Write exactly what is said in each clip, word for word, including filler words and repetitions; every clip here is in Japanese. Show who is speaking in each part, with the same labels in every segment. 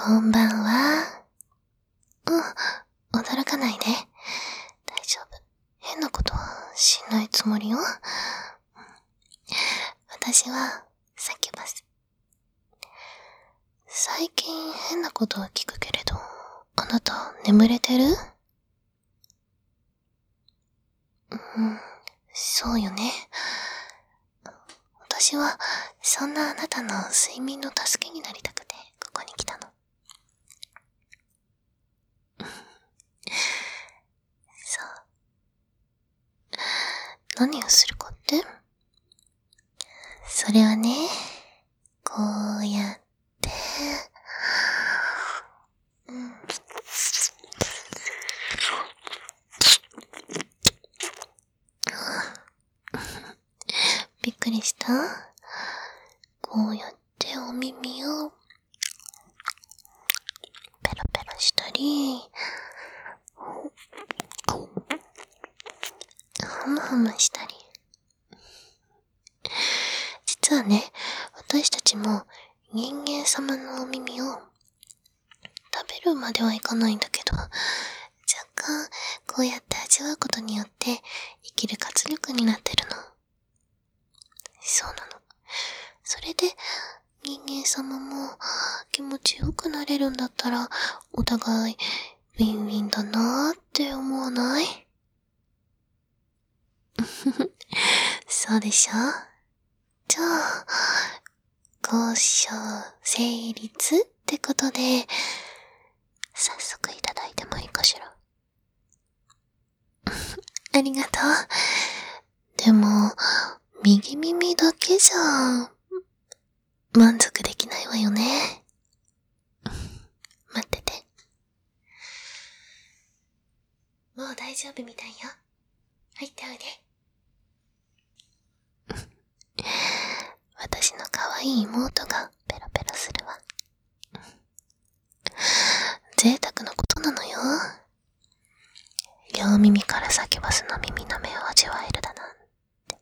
Speaker 1: こんばんは。うん、驚かないで。大丈夫。変なことはしないつもりよ。私はサキュバス。最近変なことを聞くけれど、あなた眠れてる？うん、そうよね。私はそんなあなたの睡眠の助けになりたくてここに来たの。そう。何をするかって？それはね、こうやって、うん、びっくりした？こうやってお耳をペロペロしたり、ハムハムしたり。実はね、私たちも人間様のお耳を食べるまではいかないんだけど、若干こうやって味わうことによって生きる活力になってるの。そうなの。それで人間様も気持ちよくなれるんだったら、お互いウィンウィンだなーって思わない？そうでしょ？じゃあ、交渉成立ってことで、早速いただいてもいいかしら。ありがとう。でも、右耳だけじゃ、満足できないわよね。待ってて。もう大丈夫みたいよ。入っておいで。私の可愛い妹がペロペロするわ。贅沢なことなのよ。両耳からサキュバスの耳なめを味わえるだなんて。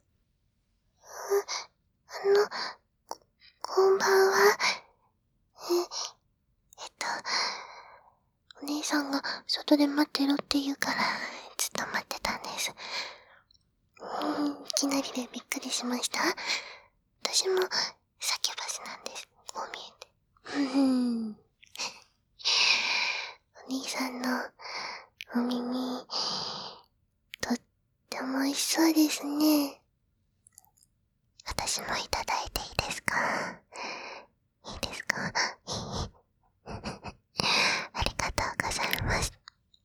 Speaker 1: あの、こ、こんばんは。え、えっと、お姉さんが外で待ってろって言うから、ずっと待ってたんです。うん、いきなりでびっくりしました。私もサキュバスなんです。こう見えて。うん。お兄さんのお耳、とっても美味しそうですね。私もいただいていいですか？いいですか？ありがとうございます。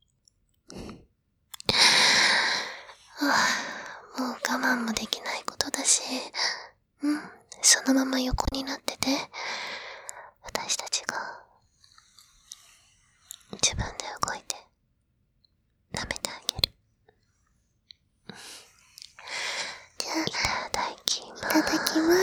Speaker 1: はあ、もう我慢もできないことだし、うん、そのまま横になってて、私たちが自分で動いて舐めてあげる。じゃあ、いただきます。いただきます。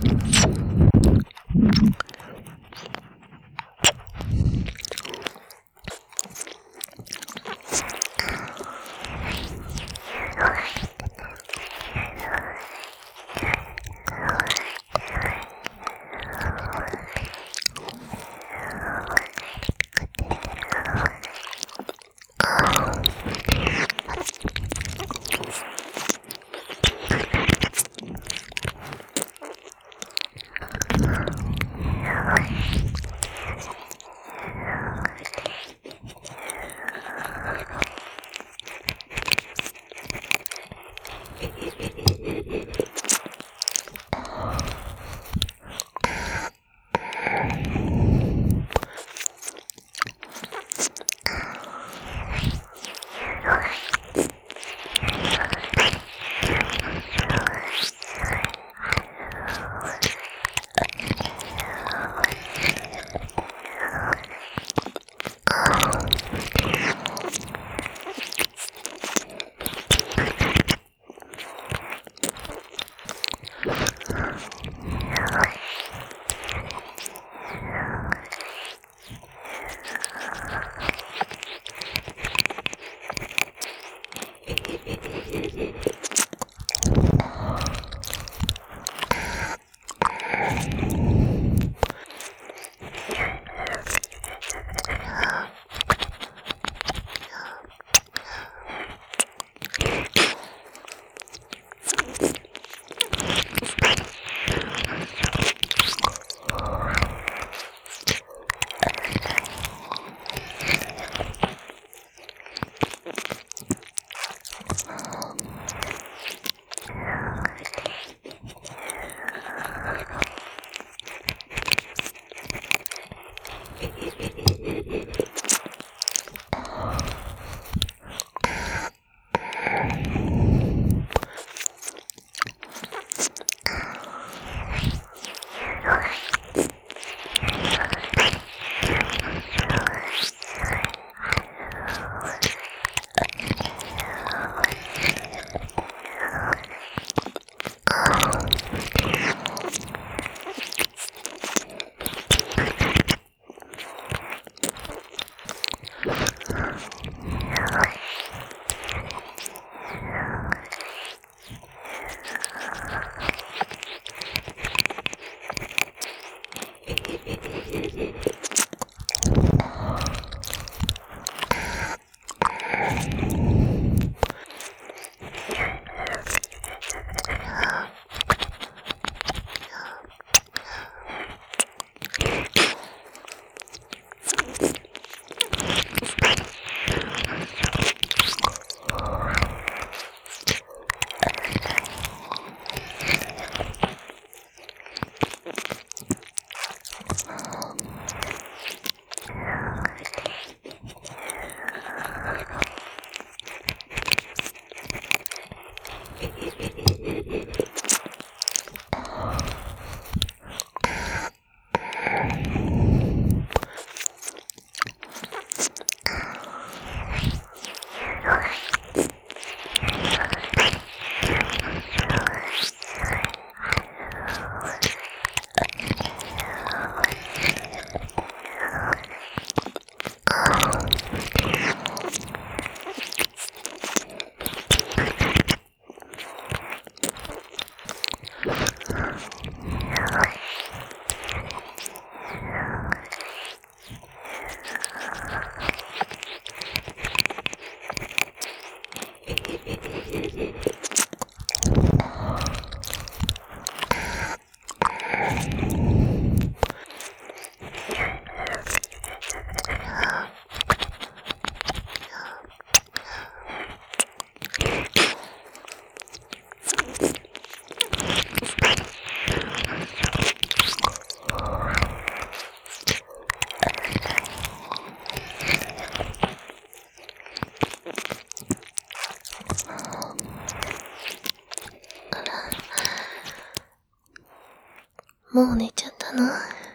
Speaker 1: もう寝ちゃったの？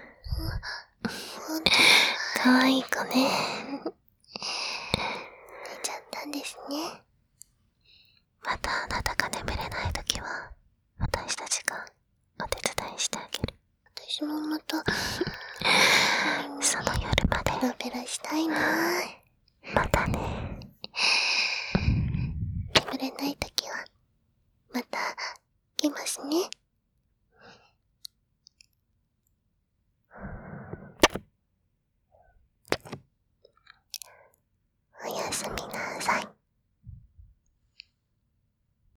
Speaker 1: かわいい子ね。寝ちゃったんですね。またあなたが眠れないときは、私たちがお手伝いしてあ私もまた
Speaker 2: その夜まで
Speaker 1: ペラペラしたいな。
Speaker 2: またね。
Speaker 1: 眠れないときはまた来ますね。おやすみなさい。